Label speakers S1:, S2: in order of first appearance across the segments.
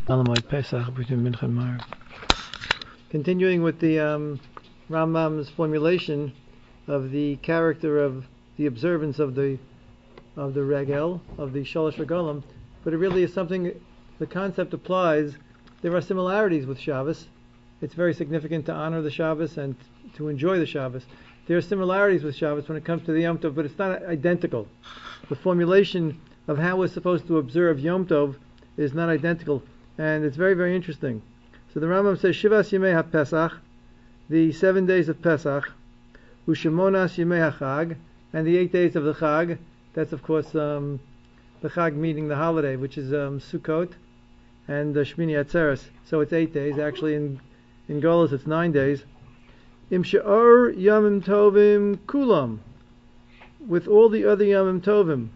S1: Pesach between Mincha and Maariv. Continuing with the Rambam's formulation of the character of the observance of the regel, of the Shalosh Regalim, but it really is something, the concept applies. There are similarities with Shabbos. It's very significant to honor the Shabbos and to enjoy the Shabbos. There are similarities with Shabbos when it comes to the Yom Tov, but it's not identical. The formulation of how we're supposed to observe Yom Tov is not identical, and it's very, very interesting. So the Rambam says, Shivas Yemei HaPesach, the 7 days of Pesach, Ushemonas Yemei HaChag, and the 8 days of the Chag. That's, of course, the Chag meaning the holiday, which is Sukkot, and Shmini Atzeres. So it's 8 days. Actually, in Golos, it's 9 days. Im She'or Yamim Tovim Kulam, with all the other Yamim Tovim.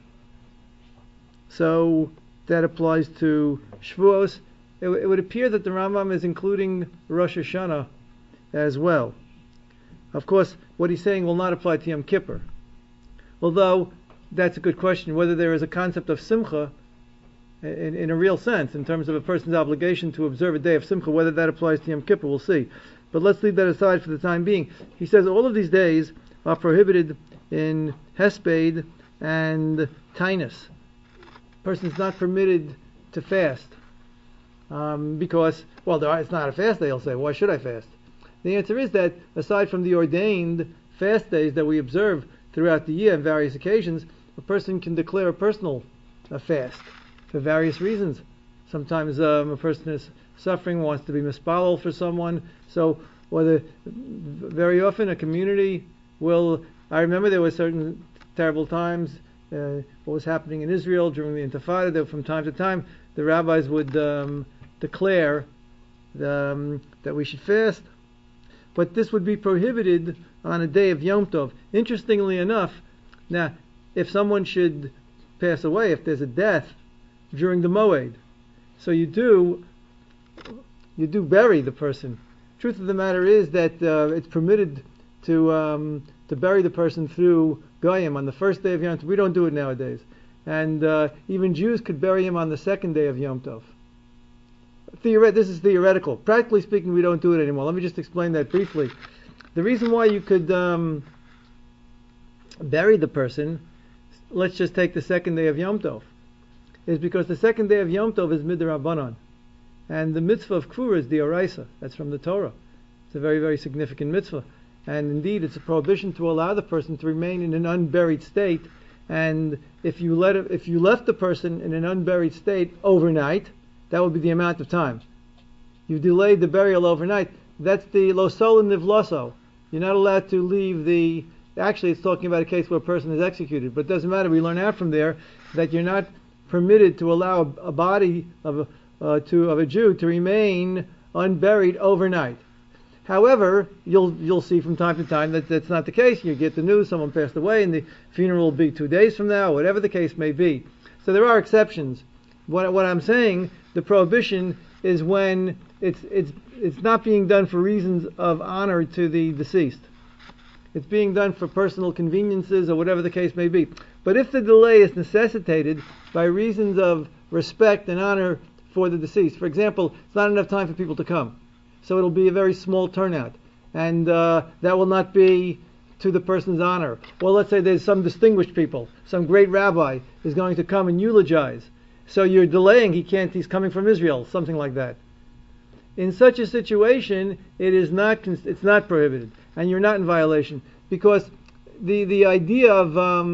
S1: So that applies to Shavuos. It would appear that the Rambam is including Rosh Hashanah as well. Of course, what he's saying will not apply to Yom Kippur. Although, that's a good question, whether there is a concept of Simcha in a real sense, in terms of a person's obligation to observe a day of Simcha, whether that applies to Yom Kippur, we'll see. But let's leave that aside for the time being. He says all of these days are prohibited in Hesped and Tainus. A person's not permitted to fast because, well, it's not a fast day, he'll say. Why should I fast? The answer is that aside from the ordained fast days that we observe throughout the year on various occasions, a person can declare a personal fast for various reasons. Sometimes a person is suffering, wants to be mispalel for someone. So, very often a community will. I remember there were certain terrible times. What was happening in Israel during the Intifada? That from time to time the rabbis would declare that we should fast, but this would be prohibited on a day of Yom Tov. Interestingly enough, now if someone should pass away, if there's a death during the Moed, so you do bury the person. Truth of the matter is that it's permitted to bury the person through Goyim on the first day of Yom Tov. We don't do it nowadays, and even Jews could bury him on the second day of Yom Tov. This is theoretical. Practically speaking, we don't do it anymore. Let me just explain that briefly. The reason why you could bury the person, let's just take the second day of Yom Tov, is because the second day of Yom Tov is Midrabanan. And the mitzvah of Kfura is the Oraisa. That's from the Torah. It's a very, very significant mitzvah. And indeed, it's a prohibition to allow the person to remain in an unburied state. And if you left the person in an unburied state overnight, that would be the amount of time. You delayed the burial overnight. That's the Losol Nivloso. You're not allowed to leave the... Actually, it's talking about a case where a person is executed. But it doesn't matter. We learn out from there that you're not permitted to allow a body of a Jew to remain unburied overnight. However, you'll see from time to time that that's not the case. You get the news someone passed away, and the funeral will be 2 days from now, whatever the case may be. So there are exceptions. What I'm saying, the prohibition is when it's not being done for reasons of honor to the deceased. It's being done for personal conveniences or whatever the case may be. But if the delay is necessitated by reasons of respect and honor for the deceased, for example, it's not enough time for people to come, so it'll be a very small turnout, and that will not be to the person's honor. Well, let's say there's some distinguished people, some great rabbi is going to come and eulogize, so you're delaying, he's coming from Israel, something like that. In such a situation, it's not prohibited, and you're not in violation, because the idea of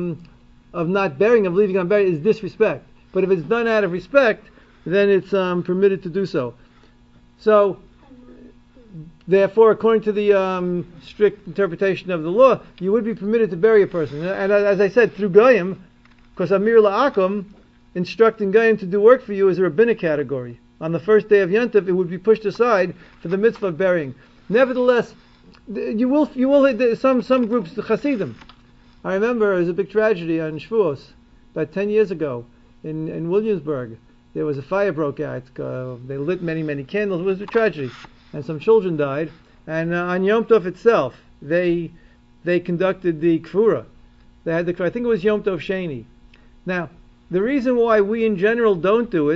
S1: not burying, of leaving unburied, is disrespect. But if it's done out of respect, then it's permitted to do so. So, therefore, according to the strict interpretation of the law, you would be permitted to bury a person. And as I said, through Goyim, because Amir La'akum, instructing Goyim to do work for you, is a rabbinic category. On the first day of Yom Tov, it would be pushed aside for the mitzvah of burying. Nevertheless, you will some groups, the Hasidim. I remember there was a big tragedy on Shavuos about 10 years ago in Williamsburg. There was a fire broke out. They lit many, many candles. It was a tragedy, and some children died. And on Yom Tov itself, they conducted the kfura. They had I think it was Yom Tov Sheni. Now, the reason why we in general don't do it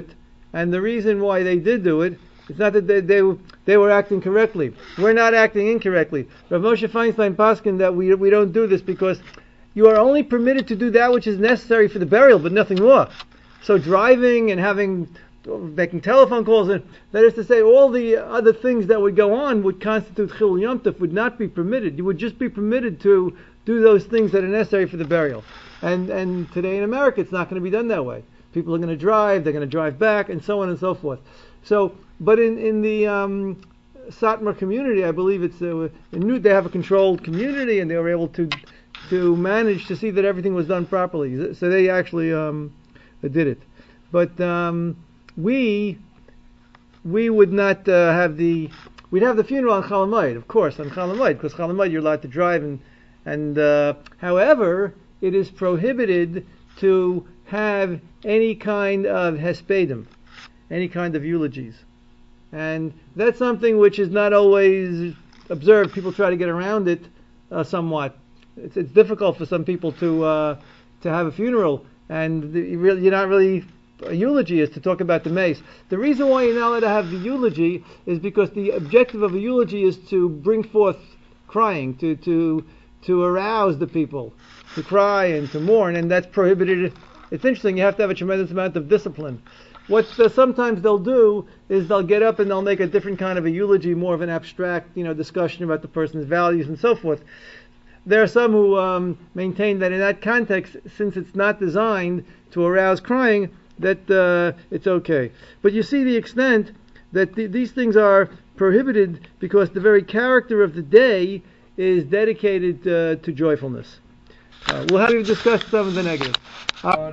S1: And the reason why they did do it, it's not that they were acting correctly. We're not acting incorrectly. Rav Moshe Feinstein paskin that we don't do this because you are only permitted to do that which is necessary for the burial, but nothing more. So driving and making telephone calls, and that is to say, all the other things that would go on would constitute Chilul Yom Tov, would not be permitted. You would just be permitted to do those things that are necessary for the burial. And today in America, it's not going to be done that way. People are going to drive, they're going to drive back, and so on and so forth. So, but in the Satmar community, I believe they have a controlled community, and they were able to manage to see that everything was done properly. So they actually did it. But we would not we'd have the funeral on Chol Hamoed, of course, on Chol Hamoed, because Chol Hamoed you're allowed to drive, and however, it is prohibited to have any kind of hespedim, any kind of eulogies. And that's something which is not always observed. People try to get around it somewhat. It's difficult for some people to have a funeral, and you're not really, a eulogy is to talk about the mace. The reason why you're not allowed to have the eulogy is because the objective of a eulogy is to bring forth crying, to arouse the people, to cry and to mourn, and that's prohibited. It's interesting, you have to have a tremendous amount of discipline. What sometimes they'll do is they'll get up and they'll make a different kind of a eulogy, more of an abstract, discussion about the person's values and so forth. There are some who maintain that in that context, since it's not designed to arouse crying, that it's okay. But you see the extent that these things are prohibited because the very character of the day is dedicated to joyfulness. We'll have to discuss some of the negatives.